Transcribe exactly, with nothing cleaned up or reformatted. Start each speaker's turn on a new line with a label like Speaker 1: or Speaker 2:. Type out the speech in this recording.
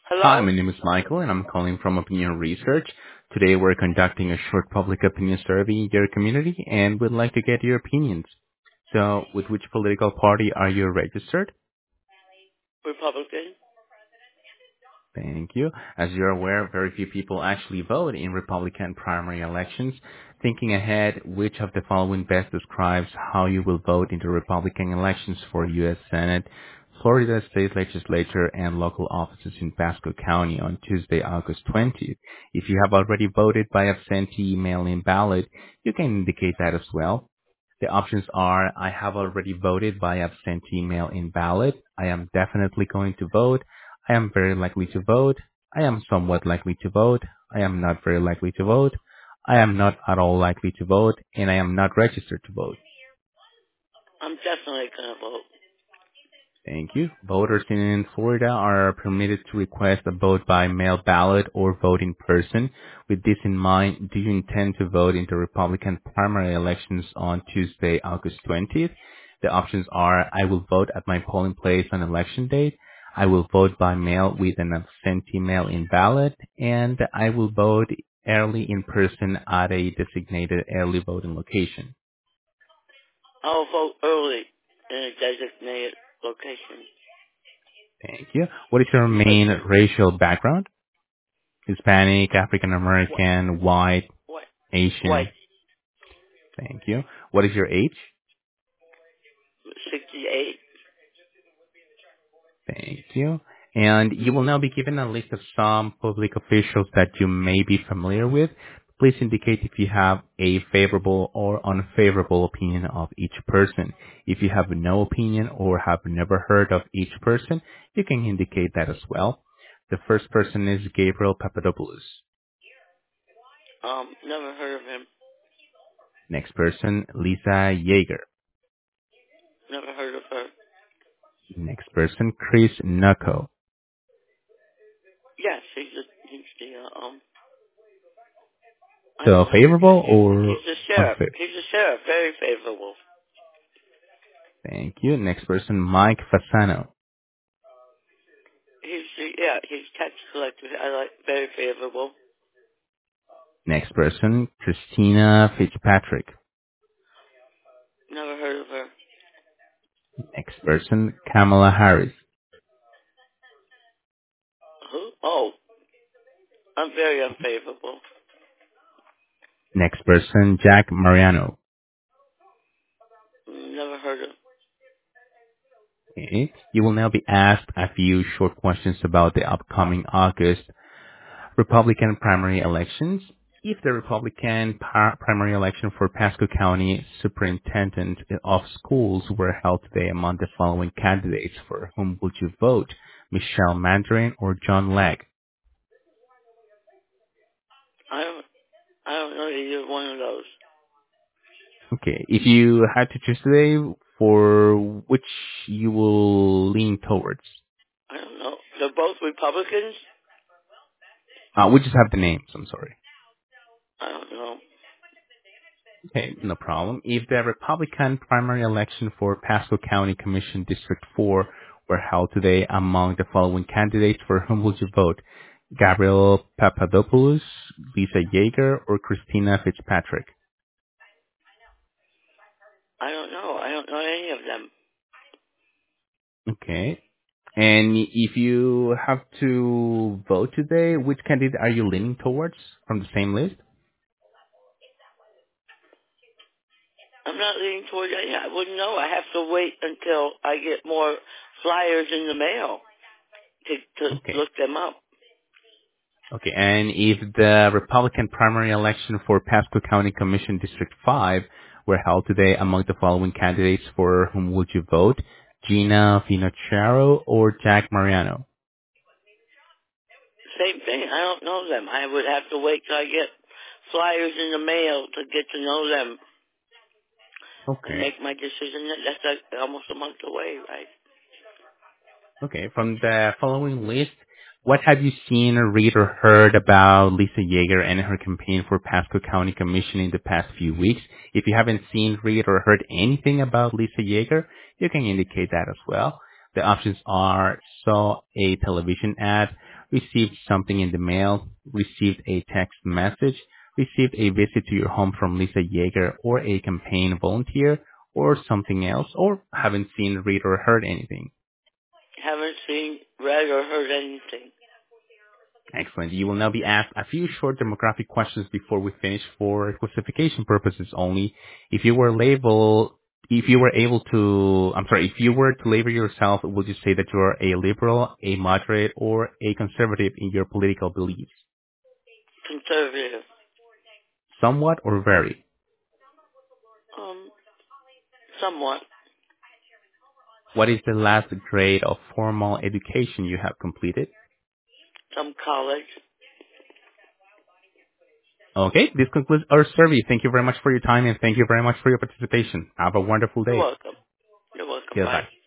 Speaker 1: Hi,
Speaker 2: Hello?
Speaker 1: my name is Michael, and I'm calling from Opinion Research. Today, we're conducting a short public opinion survey in your community, and we'd like to get your opinions. So, with which political party are you registered?
Speaker 2: Republican?
Speaker 1: Thank you. As you're aware, very few people actually vote in Republican primary elections. Thinking ahead, which of the following best describes how you will vote in the Republican elections for U S. Senate, Florida State Legislature, and local offices in Pasco County on Tuesday, August twentieth? If you have already voted by absentee mail-in ballot, you can indicate that as well. The options are: I have already voted by absentee mail-in ballot, I am definitely going to vote, I am very likely to vote, I am somewhat likely to vote, I am not very likely to vote, I am not at all likely to vote, and I am not registered to vote.
Speaker 2: I'm definitely going to vote.
Speaker 1: Thank you. Voters in Florida are permitted to request a vote by mail ballot or vote in person. With this in mind, do you intend to vote in the Republican primary elections on Tuesday, August twentieth? The options are: I will vote at my polling place on election day, I will vote by mail with an absentee mail-in ballot, and I will vote early in person at a designated early voting location.
Speaker 2: I'll vote early in a designated location.
Speaker 1: Thank you. What is your
Speaker 2: But
Speaker 1: main
Speaker 2: you,
Speaker 1: racial background? Hispanic, African
Speaker 2: what,
Speaker 1: American, white,
Speaker 2: what, white,
Speaker 1: Asian. Thank you. What is your age?
Speaker 2: sixty-eight?
Speaker 1: Thank you. And you will now be given a list of some public officials that you may be familiar with. Please indicate if you have a favorable or unfavorable opinion of each person. If you have no opinion or have never heard of each person, you can indicate that as well. The first person is Gabriel Papadopoulos.
Speaker 2: Um, never heard of him.
Speaker 1: Next person, Lisa Yeager.
Speaker 2: Never heard of her.
Speaker 1: Next person, Chris Nucko.
Speaker 2: Yes, he's a, he's the, uh, um, I don't
Speaker 1: So
Speaker 2: know. He,
Speaker 1: favorable
Speaker 2: he's,
Speaker 1: or
Speaker 2: he's the sheriff.
Speaker 1: unfair?
Speaker 2: He's the sheriff. Very favorable.
Speaker 1: Thank you. Next person, Mike Fasano.
Speaker 2: He's the, yeah, he's tax collector. I like, very favorable.
Speaker 1: Next person, Christina Fitzpatrick.
Speaker 2: Never heard of her.
Speaker 1: Next person, Kamala Harris.
Speaker 2: Who? Oh, I'm very unfavorable.
Speaker 1: Next person, Jack Mariano.
Speaker 2: Never heard of.
Speaker 1: Okay. You will now be asked a few short questions about the upcoming August Republican primary elections. If the Republican par- primary election for Pasco County Superintendent of Schools were held today among the following candidates, for whom would you vote? Michelle Mandarin or John Legg?
Speaker 2: I don't. I don't know either one of those.
Speaker 1: Okay, if you had to choose today, for which you will lean towards?
Speaker 2: I don't know. They're both Republicans.
Speaker 1: Uh, we just have the names, I'm sorry.
Speaker 2: I don't know.
Speaker 1: Okay, no problem. If the Republican primary election for Pasco County Commission District four were held today among the following candidates, for whom would you vote? Gabriel Papadopoulos, Lisa Yeager, or Christina Fitzpatrick?
Speaker 2: I don't know. I don't know any of them.
Speaker 1: Okay. And if you have to vote today, which candidate are you leaning towards from the same list?
Speaker 2: I'm not leaning toward any. I wouldn't know. I have to wait until I get more flyers in the mail to to
Speaker 1: Okay.
Speaker 2: look them up.
Speaker 1: Okay, and if the Republican primary election for Pasco County Commission District five were held today among the following candidates, for whom would you vote? Gina Finocchiaro or Jack Mariano?
Speaker 2: Same thing. I don't know them. I would have to wait till I get flyers in the mail to get to know them and
Speaker 1: Okay.
Speaker 2: make my decision. That's like almost a month away, right?
Speaker 1: Okay, from the following list, what have you seen or read or heard about Lisa Yeager and her campaign for Pasco County Commission in the past few weeks? If you haven't seen, read, or heard anything about Lisa Yeager, you can indicate that as well. The options are: saw a television ad, received something in the mail, received a text message, received a visit to your home from Lisa Yeager or a campaign volunteer, or something else, or haven't seen, read, or heard anything.
Speaker 2: Haven't seen, read, or heard anything.
Speaker 1: Excellent. You will now be asked a few short demographic questions before we finish for classification purposes only. If you were labeled, if you were able to, I'm sorry, if you were to label yourself, would you say that you are a liberal, a moderate, or a conservative in your political beliefs?
Speaker 2: Conservative.
Speaker 1: Somewhat or very?
Speaker 2: Um, somewhat.
Speaker 1: What is the last grade of formal education you have completed?
Speaker 2: Some college.
Speaker 1: Okay, this concludes our survey. Thank you very much for your time and thank you very much for your participation. Have a wonderful
Speaker 2: You're
Speaker 1: day.
Speaker 2: welcome. You're welcome. Bye.
Speaker 1: Goodbye.